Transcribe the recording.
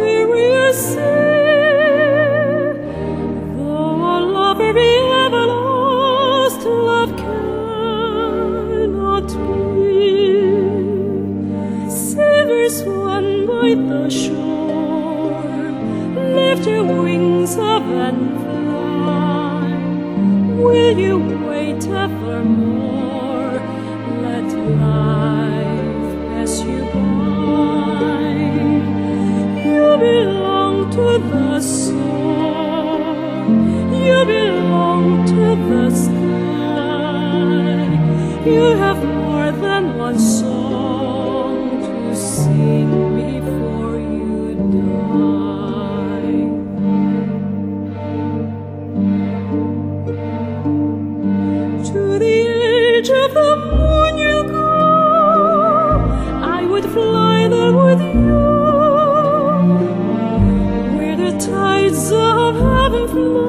weary sea. Though a lover be ever lost, love cannot be. Sailors one by the shore, lift your wings up and fly. Will you wait evermore? Let life pass you by. You belong to the song, you belong to the sky. You have more than one song to sing before you die. To the edge of the moon you go, I would fly there with you, where the tides of heaven flow.